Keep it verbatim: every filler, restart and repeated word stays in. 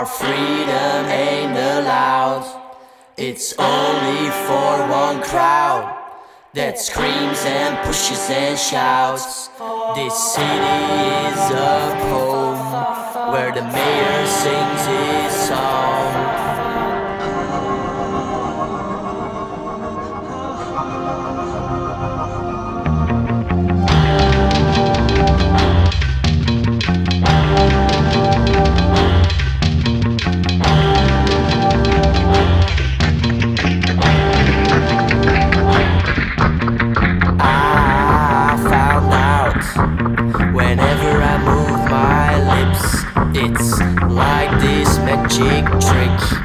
Our freedom ain't allowed. It's only for one crowd that screams and pushes and shouts. This city is a poem where the mayor sings his song. Whenever I move my lips, it's like this magic trick.